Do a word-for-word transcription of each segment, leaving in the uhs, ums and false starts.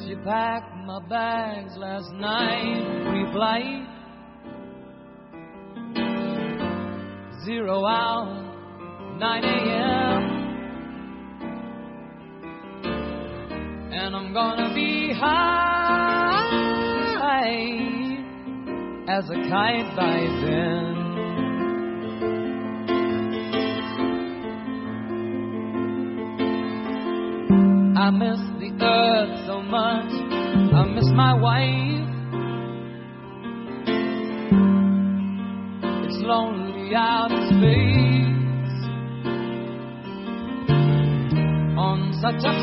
She packed my bags last night, pre-flight, zero hour, nine a.m. And I'm gonna be high as a kite by then. I miss the earth so much, I miss my wife. It's lonely out in space on such a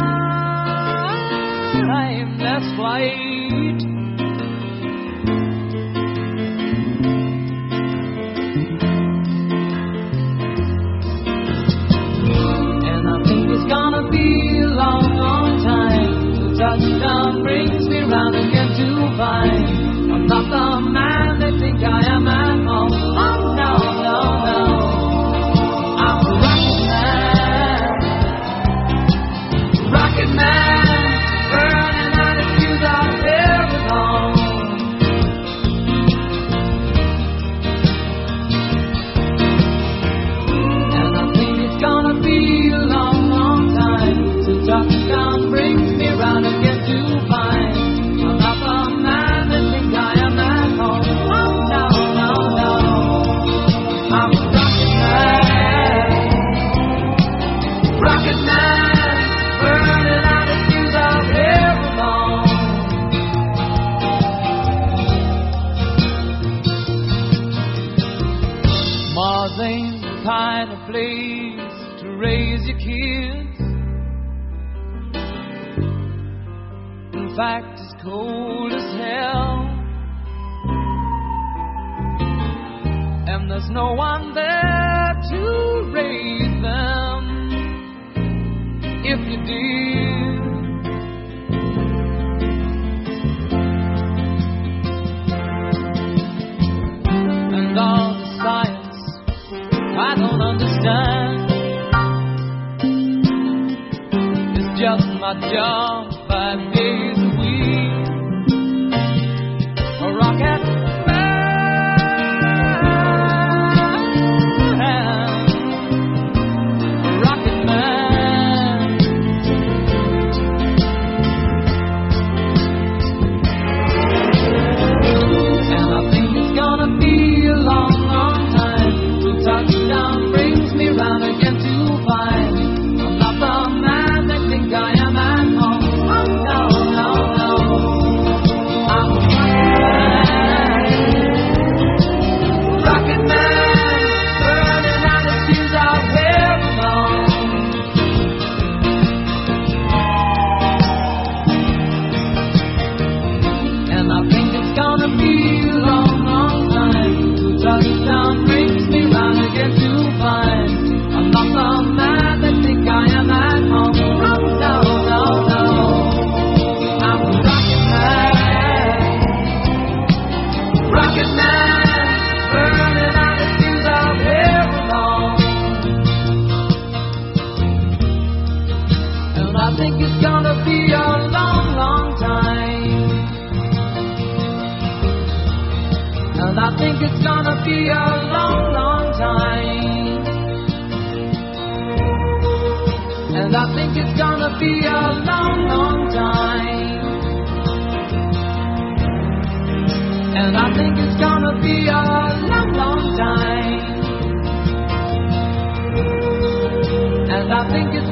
timeless flight. And I think it's gonna be a long, long time till touchdown brings me round again to find I'm not the man they think I am at home. Oh no, no, no, I'm a rocket man, rocket man, burning out the fuse out there alone. And I think it's gonna be a long, long time till touchdown brings me round again to find I'm not the man they think I am at home. Oh no, no, no, I'm a rocket man, rocket man, burning out the fuse out here alone. Mars ain't the kind of place to raise your kids. In fact, it's cold as hell, and there's no one there to raise them if you did. And all the science I don't understand, it's just my job five days a week. A rocket man, a rocket man. And I think it's gonna be a long, long time till touchdown brings me round again to find I'm not the man they think I am at home. Oh no, no, no, I'm a rocket man, rocket man, burning out the fuse out here alone. And I think it's gonna be a long, long time till touchdown brings me round again to find I'm not the man they think I am at home. Oh no, no, no, I'm a rocket man, rocket man, burning out the fuse out here alone. And I think it's gonna be a long, long time. And I think it's gonna be a long, long time. And I think it's gonna be a long, long time. And I think it's gonna be a long, long time. And I think it's